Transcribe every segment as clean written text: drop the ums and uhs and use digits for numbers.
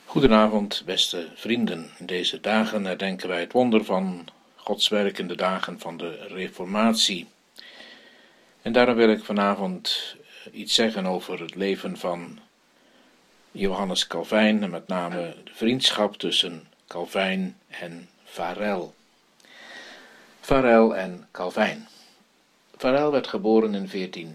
Goedenavond, beste vrienden. In deze dagen herdenken wij het wonder van Gods werk in de dagen van de Reformatie. En daarom wil ik vanavond iets zeggen over het leven van Johannes Calvijn en met name de vriendschap tussen Calvijn en Varel. Varel en Calvijn. Varel werd geboren in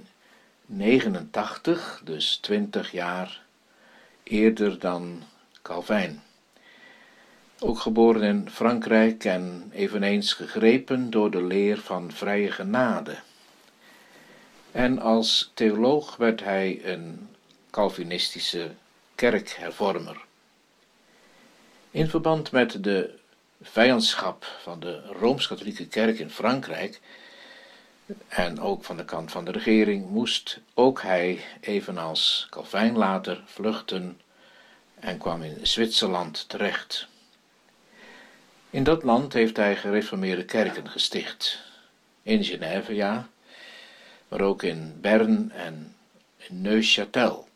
1489, dus 20 jaar eerder dan Calvijn. Ook geboren in Frankrijk en eveneens gegrepen door de leer van vrije genade. En als theoloog werd hij een Calvinistische kerkhervormer. In verband met de vijandschap van de Rooms-Katholieke Kerk in Frankrijk en ook van de kant van de regering moest ook hij, evenals Calvijn later, vluchten en kwam in Zwitserland terecht. In dat land heeft hij gereformeerde kerken gesticht. In Genève, ja, maar ook in Bern en in Neuchâtel.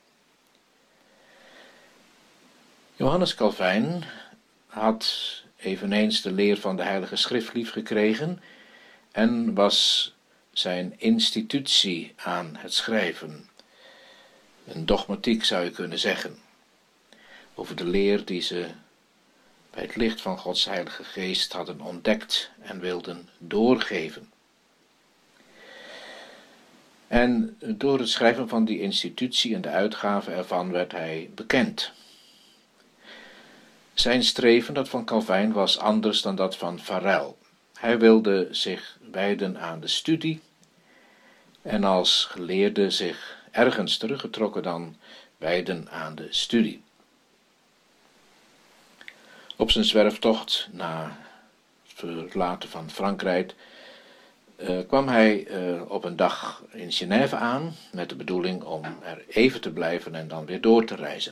Johannes Calvijn had eveneens de leer van de Heilige Schrift lief gekregen en was zijn institutie aan het schrijven. Een dogmatiek zou je kunnen zeggen, over de leer die ze bij het licht van Gods Heilige Geest hadden ontdekt en wilden doorgeven. En door het schrijven van die institutie en de uitgave ervan werd hij bekend. Zijn streven, dat van Calvijn, was anders dan dat van Varel. Hij wilde zich wijden aan de studie en als geleerde zich ergens teruggetrokken dan wijden aan de studie. Op zijn zwerftocht na het verlaten van Frankrijk kwam hij op een dag in Genève aan met de bedoeling om er even te blijven en dan weer door te reizen.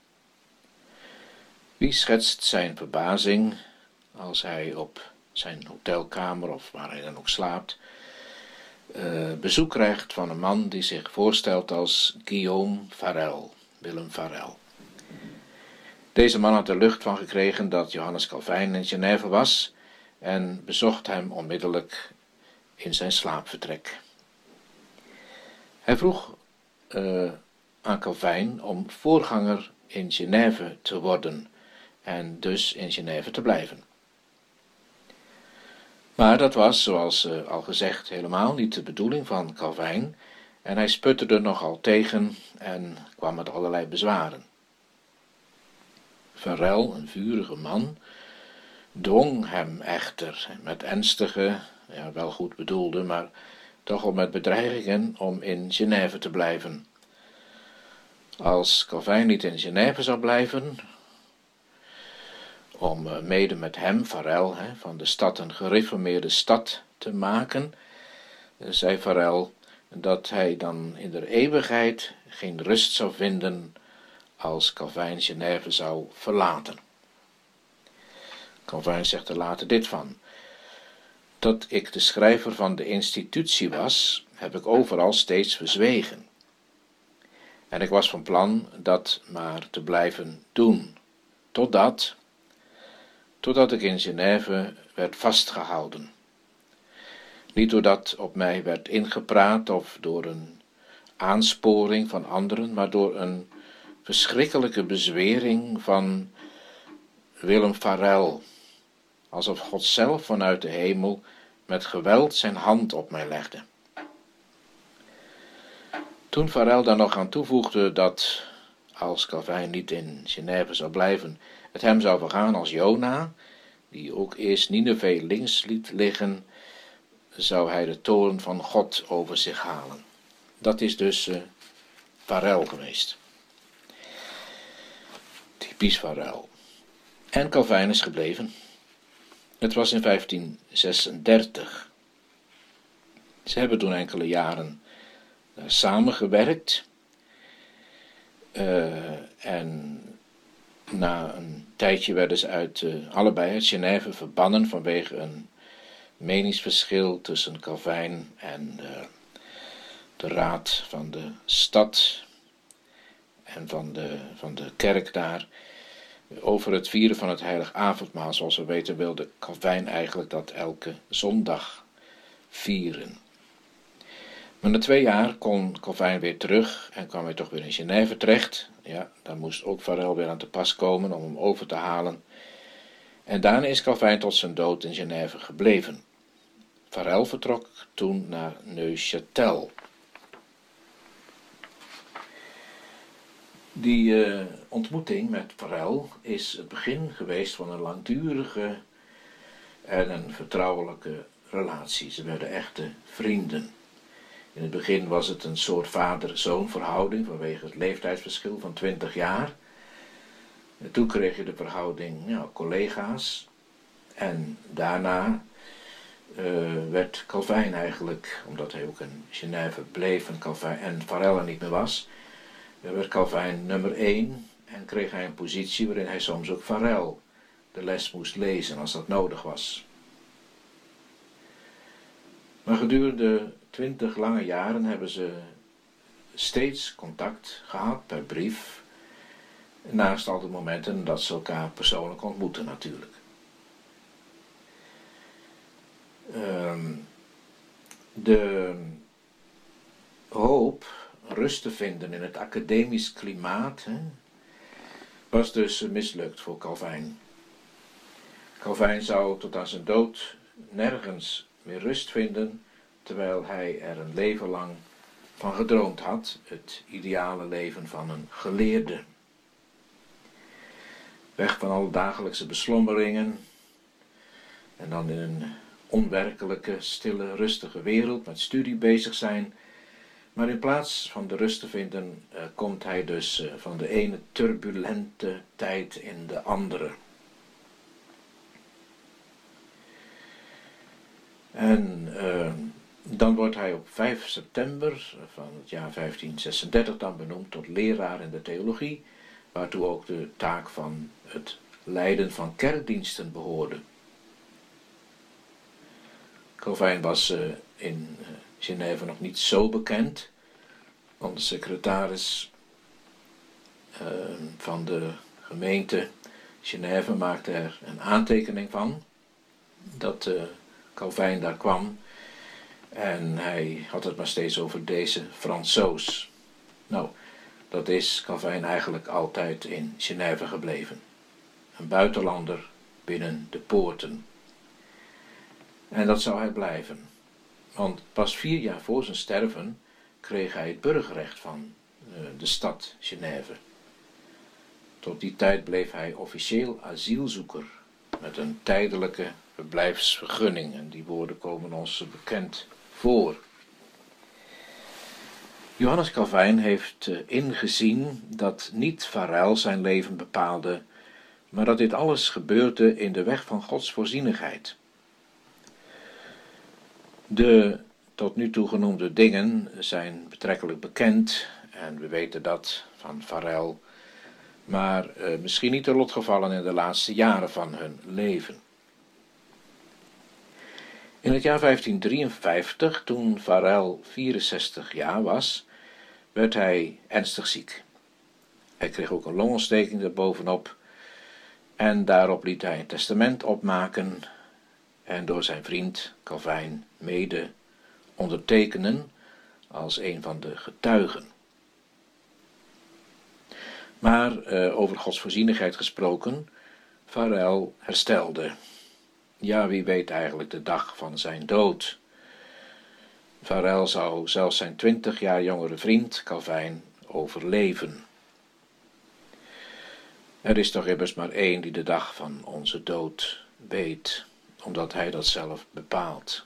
Wie schetst zijn verbazing als hij op zijn hotelkamer of waar hij dan ook slaapt bezoek krijgt van een man die zich voorstelt als Guillaume Farel, Willem Farel. Deze man had er lucht van gekregen dat Johannes Calvijn in Genève was en bezocht hem onmiddellijk in zijn slaapvertrek. Hij vroeg aan Calvijn om voorganger in Genève te worden en dus in Genève te blijven. Maar dat was, zoals al gezegd, helemaal niet de bedoeling van Calvijn en hij sputterde nogal tegen en kwam met allerlei bezwaren. Varel, een vurige man, dwong hem echter met ernstige, ja, wel goed bedoelde, maar toch al met bedreigingen om in Genève te blijven. Als Calvijn niet in Genève zou blijven, om mede met hem, Varel, van de stad een gereformeerde stad te maken, zei Varel dat hij dan in de eeuwigheid geen rust zou vinden als Calvijn Genève zou verlaten. Calvijn zegt er later dit van: dat ik de schrijver van de institutie was, heb ik overal steeds verzwegen. En ik was van plan dat maar te blijven doen, totdat ik in Genève werd vastgehouden. Niet doordat op mij werd ingepraat of door een aansporing van anderen, maar door een verschrikkelijke bezwering van Willem Farel, alsof God zelf vanuit de hemel met geweld zijn hand op mij legde. Toen Varel daar nog aan toevoegde dat, als Calvijn niet in Genève zou blijven, het hem zou vergaan als Jona, die ook eerst Nineve links liet liggen, zou hij de toorn van God over zich halen. Dat is dus Varel geweest. Typisch Varel. En Calvijn is gebleven. Het was in 1536. Ze hebben toen enkele jaren samengewerkt. En na een tijdje werden ze allebei uit Genève verbannen vanwege een meningsverschil tussen Calvijn en de raad van de stad en van de kerk daar. Over het vieren van het heilig avondmaal, zoals we weten, wilde Calvijn eigenlijk dat elke zondag vieren. Maar na 2 jaar kon Calvijn weer terug en kwam hij toch weer in Genève terecht. Ja, daar moest ook Farel weer aan te pas komen om hem over te halen. En daarna is Calvijn tot zijn dood in Genève gebleven. Farel vertrok toen naar Neuchâtel. Die ontmoeting met Farel is het begin geweest van een langdurige en een vertrouwelijke relatie. Ze werden echte vrienden. In het begin was het een soort vader-zoon verhouding vanwege het leeftijdsverschil van 20 jaar. En toen kreeg je de verhouding collega's. En daarna werd Calvijn eigenlijk, omdat hij ook in Genève bleef en Farel er niet meer was, werd Calvijn nummer 1 en kreeg hij een positie waarin hij soms ook Farel de les moest lezen als dat nodig was. Maar gedurende 20 lange jaren hebben ze steeds contact gehad per brief, naast al de momenten dat ze elkaar persoonlijk ontmoeten natuurlijk. De hoop rust te vinden in het academisch klimaat was dus mislukt voor Calvijn. Calvijn zou tot aan zijn dood nergens meer rust vinden, terwijl hij er een leven lang van gedroomd had, het ideale leven van een geleerde. Weg van alle dagelijkse beslommeringen en dan in een onwerkelijke, stille, rustige wereld met studie bezig zijn. Maar in plaats van de rust te vinden, komt hij dus van de ene turbulente tijd in de andere. En dan wordt hij op 5 september van het jaar 1536 dan benoemd tot leraar in de theologie, waartoe ook de taak van het leiden van kerkdiensten behoorde. Calvijn was in Genève nog niet zo bekend. Onze secretaris van de gemeente Genève maakte er een aantekening van dat Calvijn daar kwam. En hij had het maar steeds over deze Fransoos. Nou, dat is Calvijn eigenlijk altijd in Genève gebleven. Een buitenlander binnen de poorten. En dat zou hij blijven. Want pas 4 jaar voor zijn sterven kreeg hij het burgerrecht van de stad Genève. Tot die tijd bleef hij officieel asielzoeker met een tijdelijke verblijfsvergunning. En die woorden komen ons bekend voor. Johannes Calvijn heeft ingezien dat niet Farel zijn leven bepaalde, maar dat dit alles gebeurde in de weg van Gods voorzienigheid. De tot nu toe genoemde dingen zijn betrekkelijk bekend en we weten dat van Farel, maar misschien niet de lotgevallen in de laatste jaren van hun leven. In het jaar 1553, toen Farel 64 jaar was, werd hij ernstig ziek. Hij kreeg ook een longontsteking erbovenop en daarop liet hij een testament opmaken en door zijn vriend Calvijn mede ondertekenen als een van de getuigen. Maar over Gods voorzienigheid gesproken, Farel herstelde. Ja, wie weet eigenlijk de dag van zijn dood. Farel zou zelfs zijn 20 jaar jongere vriend Calvijn overleven. Er is toch immers maar één die de dag van onze dood weet, omdat hij dat zelf bepaalt.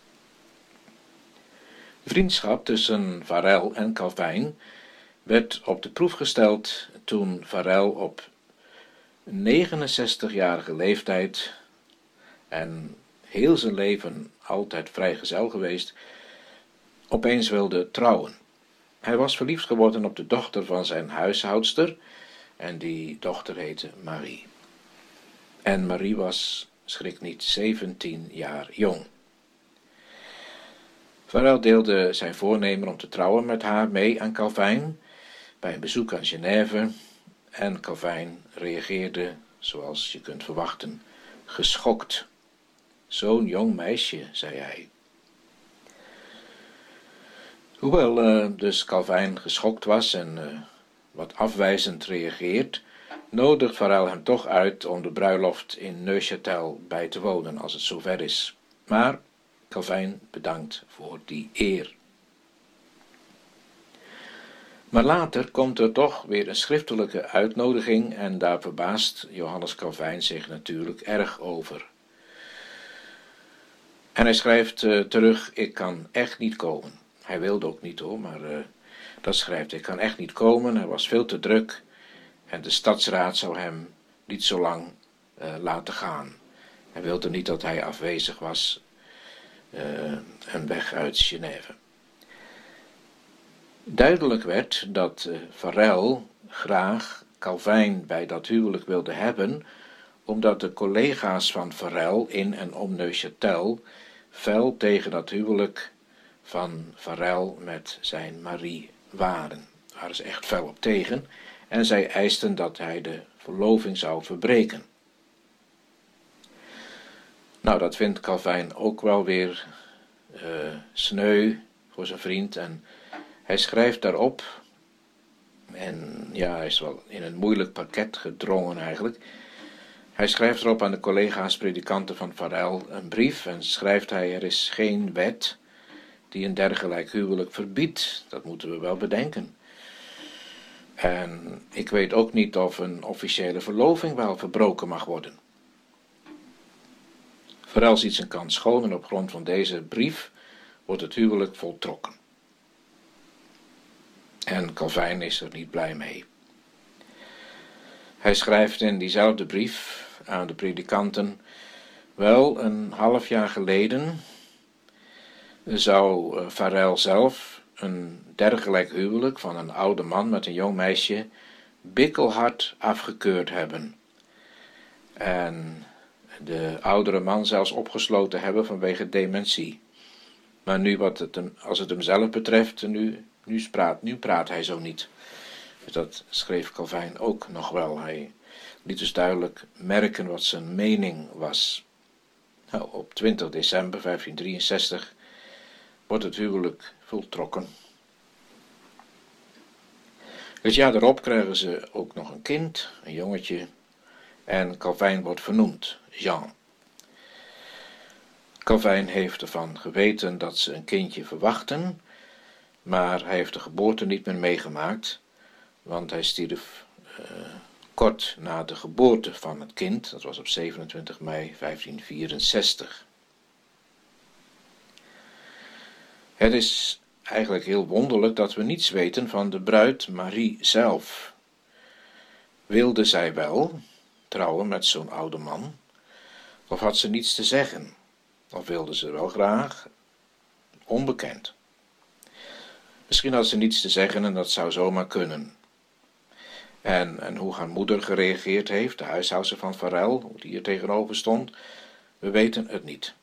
De vriendschap tussen Farel en Calvijn werd op de proef gesteld toen Farel op 69-jarige leeftijd en heel zijn leven altijd vrijgezel geweest, opeens wilde trouwen. Hij was verliefd geworden op de dochter van zijn huishoudster en die dochter heette Marie. En Marie was, schrik niet, 17 jaar jong. Farel deelde zijn voornemen om te trouwen met haar mee aan Calvijn bij een bezoek aan Genève En Calvijn reageerde, zoals je kunt verwachten, geschokt. Zo'n jong meisje, zei hij. Hoewel dus Calvijn geschokt was en wat afwijzend reageert, nodigt Farel hem toch uit om de bruiloft in Neuchâtel bij te wonen als het zover is. Maar Calvijn bedankt voor die eer. Maar later komt er toch weer een schriftelijke uitnodiging en daar verbaast Johannes Calvijn zich natuurlijk erg over. En hij schrijft terug, ik kan echt niet komen. Hij wilde ook niet hoor, maar dat schrijft, ik kan echt niet komen, hij was veel te druk en de stadsraad zou hem niet zo lang laten gaan. Hij wilde niet dat hij afwezig was en weg uit Genève. Duidelijk werd dat Farel graag Calvijn bij dat huwelijk wilde hebben, omdat de collega's van Farel in en om Neuchâtel fel tegen dat huwelijk van Farel met zijn Marie waren. Daar waren ze echt fel op tegen en zij eisten dat hij de verloving zou verbreken. Nou, dat vindt Calvijn ook wel weer sneu voor zijn vriend en hij schrijft daarop, en ja, hij is wel in een moeilijk pakket gedrongen eigenlijk. Hij schrijft erop aan de collega's predikanten van Farel een brief en schrijft hij, er is geen wet die een dergelijk huwelijk verbiedt. Dat moeten we wel bedenken. En ik weet ook niet of een officiële verloving wel verbroken mag worden. Farel ziet zijn kans schoon en op grond van deze brief wordt het huwelijk voltrokken. En Calvijn is er niet blij mee. Hij schrijft in diezelfde brief aan de predikanten, wel een half jaar geleden zou Farel zelf een dergelijk huwelijk van een oude man met een jong meisje bikkelhard afgekeurd hebben. En de oudere man zelfs opgesloten hebben vanwege dementie. Maar nu, als het hem zelf betreft, nu praat hij zo niet. Dus dat schreef Calvijn ook nog wel. Hij liet dus duidelijk merken wat zijn mening was. Nou, op 20 december 1563 wordt het huwelijk voltrokken. Het jaar daarop krijgen ze ook nog een kind, een jongetje, en Calvijn wordt vernoemd, Jean. Calvijn heeft ervan geweten dat ze een kindje verwachten, maar hij heeft de geboorte niet meer meegemaakt, want hij stierf kort na de geboorte van het kind, dat was op 27 mei 1564. Het is eigenlijk heel wonderlijk dat we niets weten van de bruid Marie zelf. Wilde zij wel trouwen met zo'n oude man, of had ze niets te zeggen, of wilde ze wel graag? Onbekend. Misschien had ze niets te zeggen en dat zou zomaar kunnen. En hoe haar moeder gereageerd heeft, de huishoudster van Farel, hoe die er tegenover stond, we weten het niet.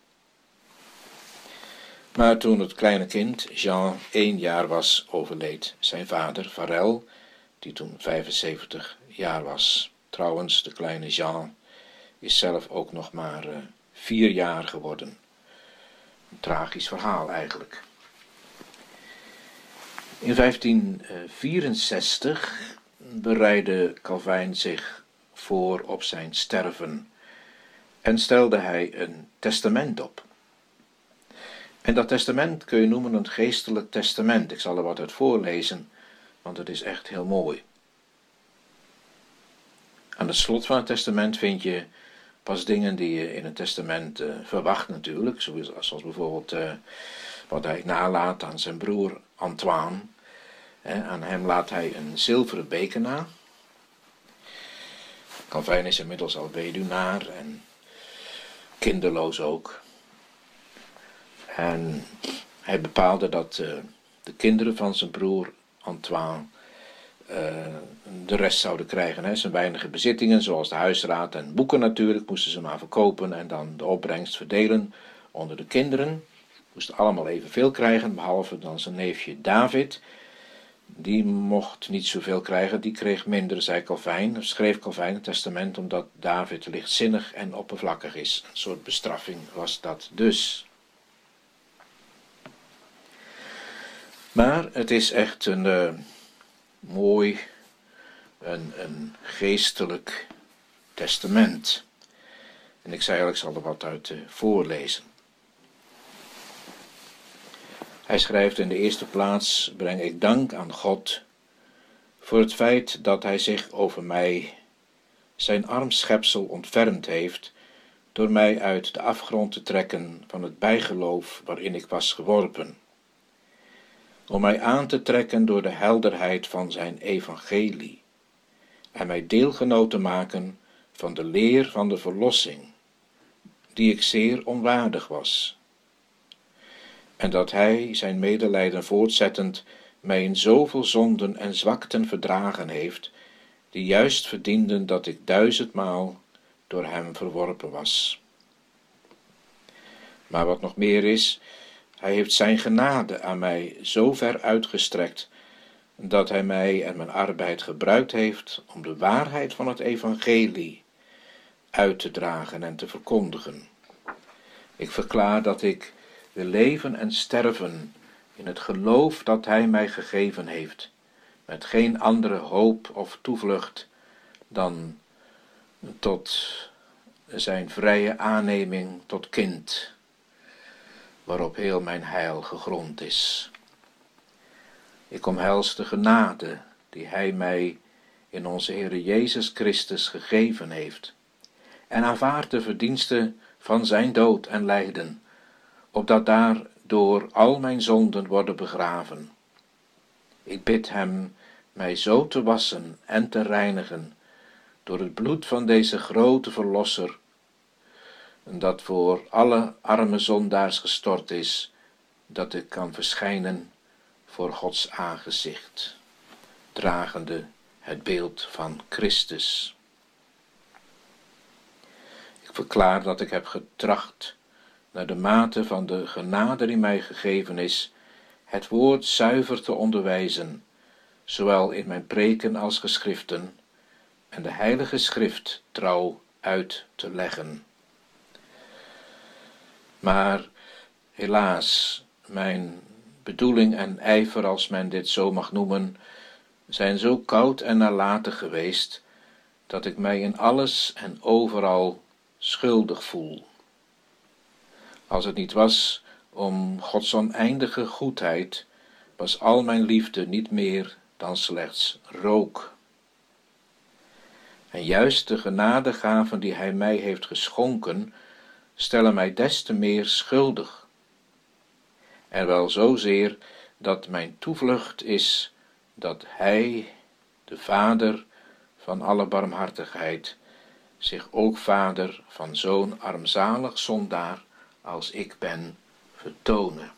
Maar toen het kleine kind, Jean, 1 jaar was, overleed zijn vader, Farel, die toen 75 jaar was. Trouwens, de kleine Jean is zelf ook nog maar 4 jaar geworden. Een tragisch verhaal eigenlijk. In 1564 bereidde Calvijn zich voor op zijn sterven en stelde hij een testament op. En dat testament kun je noemen een geestelijk testament. Ik zal er wat uit voorlezen, want het is echt heel mooi. Aan het slot van het testament vind je pas dingen die je in het testament verwacht natuurlijk, zoals bijvoorbeeld wat hij nalaat aan zijn broer Antoine. Aan hem laat hij een zilveren beker na. Calvijn is inmiddels al weduwnaar en kinderloos ook. En hij bepaalde dat de kinderen van zijn broer Antoine de rest zouden krijgen. Zijn weinige bezittingen, zoals de huisraad en boeken natuurlijk, moesten ze maar verkopen en dan de opbrengst verdelen onder de kinderen. Moesten allemaal evenveel krijgen, behalve dan zijn neefje David. die mocht niet zoveel krijgen, die kreeg minder, zei Calvijn, schreef Calvijn het testament, omdat David lichtzinnig en oppervlakkig is. Een soort bestraffing was dat dus. Maar het is echt een mooi, een geestelijk testament. En ik zei al, ik zal er wat uit voorlezen. Hij schrijft in de eerste plaats: breng ik dank aan God voor het feit dat hij zich over mij, zijn arm schepsel, ontfermd heeft door mij uit de afgrond te trekken van het bijgeloof waarin ik was geworpen. Om mij aan te trekken door de helderheid van zijn evangelie en mij deelgenoot te maken van de leer van de verlossing, die ik zeer onwaardig was. En dat hij, zijn medelijden voortzettend, mij in zoveel zonden en zwakten verdragen heeft, die juist verdienden dat ik 1000-maal door hem verworpen was. Maar wat nog meer is, hij heeft zijn genade aan mij zo ver uitgestrekt, dat hij mij en mijn arbeid gebruikt heeft om de waarheid van het evangelie uit te dragen en te verkondigen. Ik verklaar dat ik wil leven en sterven in het geloof dat hij mij gegeven heeft, met geen andere hoop of toevlucht dan tot zijn vrije aanneming tot kind, waarop heel mijn heil gegrond is. Ik omhels de genade die hij mij in onze Heere Jezus Christus gegeven heeft, en aanvaard de verdiensten van zijn dood en lijden, opdat daardoor al mijn zonden worden begraven. Ik bid hem mij zo te wassen en te reinigen door het bloed van deze grote Verlosser, dat voor alle arme zondaars gestort is, dat ik kan verschijnen voor Gods aangezicht, dragende het beeld van Christus. Ik verklaar dat ik heb getracht, naar de mate van de genade die mij gegeven is, het woord zuiver te onderwijzen, zowel in mijn preken als geschriften, en de heilige schrift trouw uit te leggen. Maar helaas, mijn bedoeling en ijver, als men dit zo mag noemen, zijn zo koud en nalatig geweest, dat ik mij in alles en overal schuldig voel. Als het niet was om Gods oneindige goedheid, was al mijn liefde niet meer dan slechts rook. En juist de genadegaven die hij mij heeft geschonken, stellen mij des te meer schuldig. En wel zozeer dat mijn toevlucht is dat hij, de Vader van alle barmhartigheid, zich ook Vader van zo'n armzalig zondaar als ik ben, vertonen.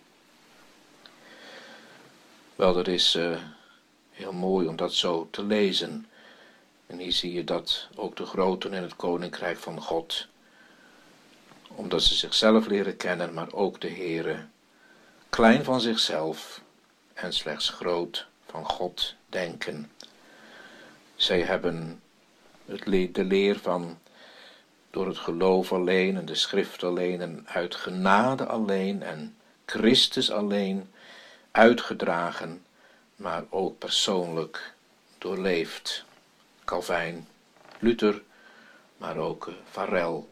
Wel, dat is heel mooi om dat zo te lezen. En hier zie je dat ook de groten in het koninkrijk van God, omdat ze zichzelf leren kennen, maar ook de Heere, klein van zichzelf en slechts groot van God denken. Zij hebben de leer van door het geloof alleen en de schrift alleen en uit genade alleen en Christus alleen uitgedragen, maar ook persoonlijk doorleefd. Calvijn, Luther, maar ook Varel.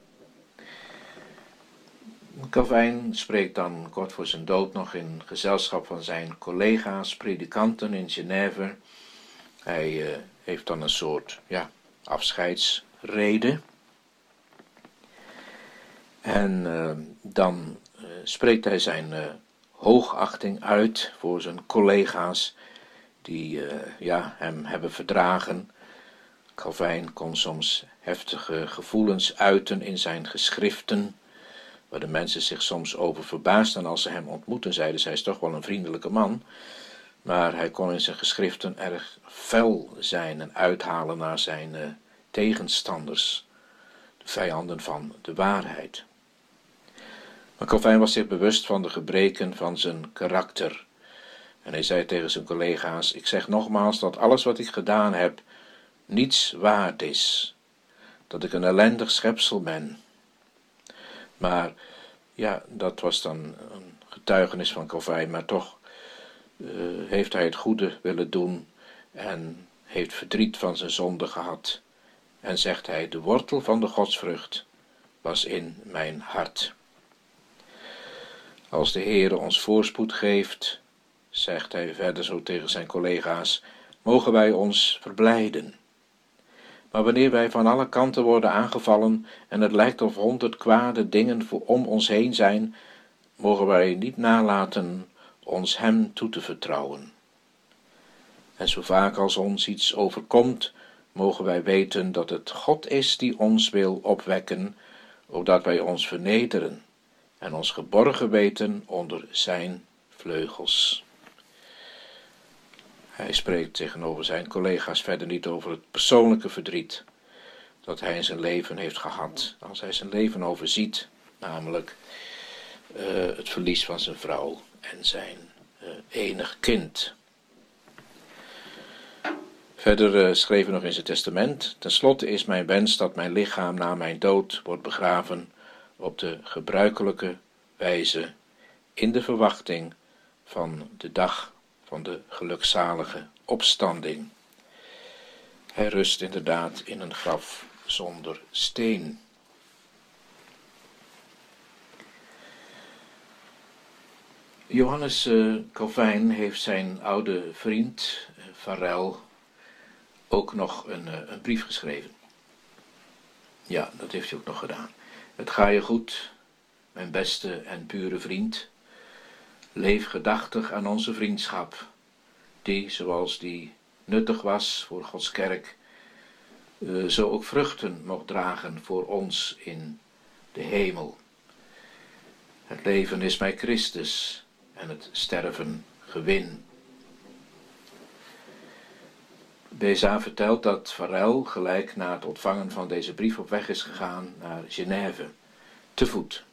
Calvijn spreekt dan kort voor zijn dood nog in gezelschap van zijn collega's, predikanten in Genève. Hij heeft dan een soort afscheidsrede. En dan spreekt hij zijn hoogachting uit voor zijn collega's die hem hebben verdragen. Calvijn kon soms heftige gevoelens uiten in zijn geschriften, waar de mensen zich soms over verbaasden als ze hem ontmoetten. Zeiden ze, hij is toch wel een vriendelijke man. Maar hij kon in zijn geschriften erg fel zijn en uithalen naar zijn tegenstanders, de vijanden van de waarheid. Maar Calvijn was zich bewust van de gebreken van zijn karakter. En hij zei tegen zijn collega's: ik zeg nogmaals dat alles wat ik gedaan heb niets waard is. Dat ik een ellendig schepsel ben. Maar ja, dat was dan een getuigenis van Calvijn, maar toch heeft hij het goede willen doen en heeft verdriet van zijn zonde gehad. En zegt hij: de wortel van de godsvrucht was in mijn hart. Als de Heere ons voorspoed geeft, zegt hij verder zo tegen zijn collega's, mogen wij ons verblijden. Maar wanneer wij van alle kanten worden aangevallen en het lijkt of 100 kwade dingen om ons heen zijn, mogen wij niet nalaten ons hem toe te vertrouwen. En zo vaak als ons iets overkomt, mogen wij weten dat het God is die ons wil opwekken, opdat wij ons vernederen en ons geborgen weten onder zijn vleugels. Hij spreekt tegenover zijn collega's verder niet over het persoonlijke verdriet dat hij in zijn leven heeft gehad, als hij zijn leven overziet, namelijk het verlies van zijn vrouw en zijn enig kind. Verder schreef hij nog in zijn testament: ten slotte is mijn wens dat mijn lichaam na mijn dood wordt begraven op de gebruikelijke wijze, in de verwachting van de dag van de gelukzalige opstanding. Hij rust inderdaad in een graf zonder steen. Johannes Calvijn heeft zijn oude vriend Varel ook nog een brief geschreven. Ja, dat heeft hij ook nog gedaan. Het ga je goed, mijn beste en pure vriend. Leef gedachtig aan onze vriendschap, die, zoals die nuttig was voor Gods kerk, zo ook vruchten mocht dragen voor ons in de hemel. Het leven is mij Christus en het sterven gewin. Beza vertelt dat Varel gelijk na het ontvangen van deze brief op weg is gegaan naar Genève, te voet,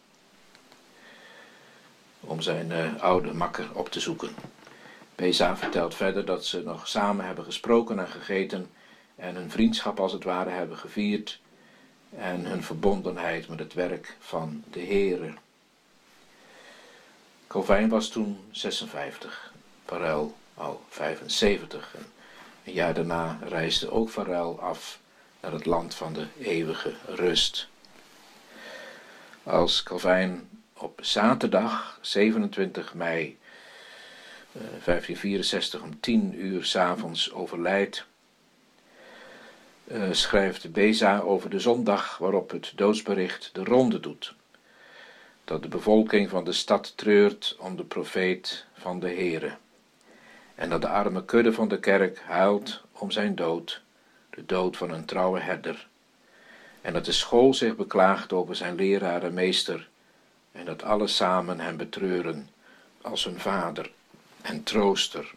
om zijn oude makker op te zoeken. Beza vertelt verder dat ze nog samen hebben gesproken en gegeten en hun vriendschap als het ware hebben gevierd en hun verbondenheid met het werk van de Heere. Calvijn was toen 56, Varel al 75. Een jaar daarna reisde ook Varel af naar het land van de eeuwige rust. Als Calvijn op zaterdag 27 mei 1564 om 10 uur 's avonds overlijdt, schrijft Beza over de zondag waarop het doodsbericht de ronde doet. Dat de bevolking van de stad treurt om de profeet van de Heere. En dat de arme kudde van de kerk huilt om zijn dood, de dood van een trouwe herder. En dat de school zich beklaagt over zijn leraar en meester, en dat alle samen hem betreuren als hun vader en trooster.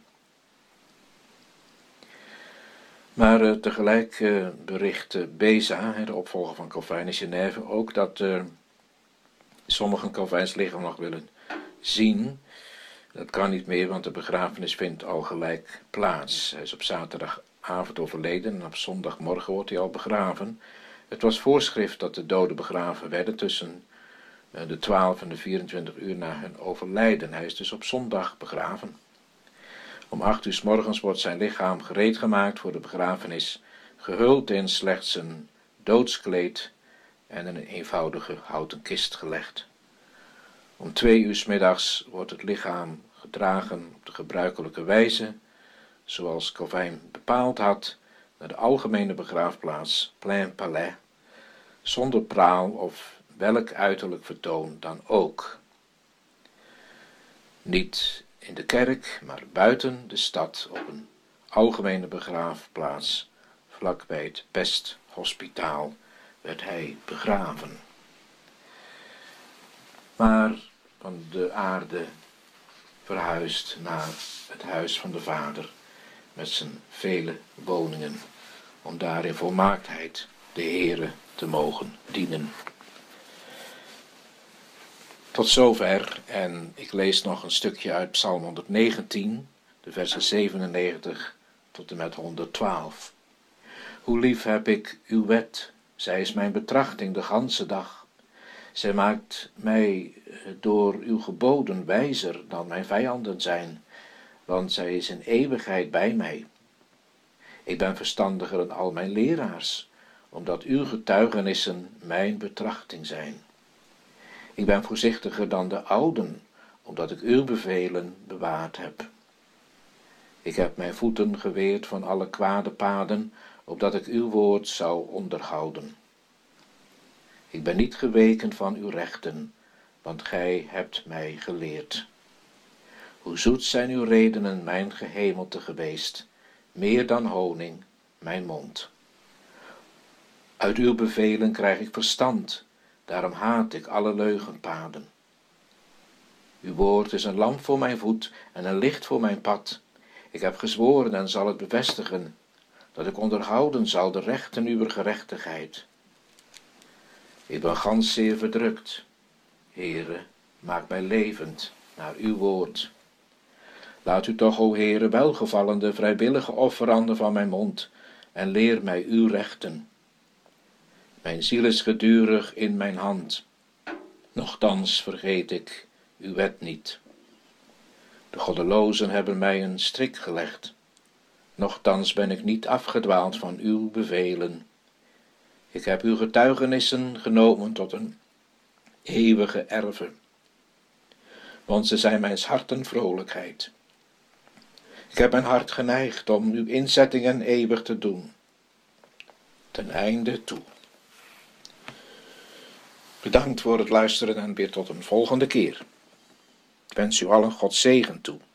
Maar tegelijk bericht Beza, de opvolger van Calvijn in Genève, ook dat sommigen Calvijns lichaam nog willen zien. Dat kan niet meer, want de begrafenis vindt al gelijk plaats. Hij is op zaterdagavond overleden en op zondagmorgen wordt hij al begraven. Het was voorschrift dat de doden begraven werden tussen de 12 en de 24 uur na hun overlijden. Hij is dus op zondag begraven. Om 8 uur 's morgens wordt zijn lichaam gereed gemaakt voor de begrafenis, gehuld in slechts een doodskleed en in een eenvoudige houten kist gelegd. Om 2 uur 's middags wordt het lichaam gedragen op de gebruikelijke wijze, zoals Calvijn bepaald had, naar de algemene begraafplaats Plein Palais, zonder praal of welk uiterlijk vertoon dan ook. Niet in de kerk, maar buiten de stad op een algemene begraafplaats, vlakbij het pesthospitaal, werd hij begraven. Maar van de aarde verhuisd naar het huis van de Vader, met zijn vele woningen, om daar in volmaaktheid de Heere te mogen dienen. Tot zover, en ik lees nog een stukje uit Psalm 119, de versen 97 tot en met 112. Hoe lief heb ik uw wet, zij is mijn betrachting de ganse dag. Zij maakt mij door uw geboden wijzer dan mijn vijanden zijn, want zij is in eeuwigheid bij mij. Ik ben verstandiger dan al mijn leraars, omdat uw getuigenissen mijn betrachting zijn. Ik ben voorzichtiger dan de ouden, omdat ik uw bevelen bewaard heb. Ik heb mijn voeten geweerd van alle kwade paden, opdat ik uw woord zou onderhouden. Ik ben niet geweken van uw rechten, want gij hebt mij geleerd. Hoe zoet zijn uw redenen mijn gehemelte geweest, meer dan honing mijn mond. Uit uw bevelen krijg ik verstand, daarom haat ik alle leugenpaden. Uw woord is een lamp voor mijn voet en een licht voor mijn pad. Ik heb gezworen en zal het bevestigen, dat ik onderhouden zal de rechten uwer gerechtigheid. Ik ben gans zeer verdrukt. Heere, maak mij levend naar uw woord. Laat u toch, o Heere, welgevallende, vrijwillige offeranden van mijn mond, en leer mij uw rechten. Mijn ziel is gedurig in mijn hand, nochtans vergeet ik uw wet niet. De goddelozen hebben mij een strik gelegd, nochtans ben ik niet afgedwaald van uw bevelen. Ik heb uw getuigenissen genomen tot een eeuwige erve, want ze zijn mijn harten vrolijkheid. Ik heb mijn hart geneigd om uw inzettingen eeuwig te doen, ten einde toe. Bedankt voor het luisteren en weer tot een volgende keer. Ik wens u allen Gods zegen toe.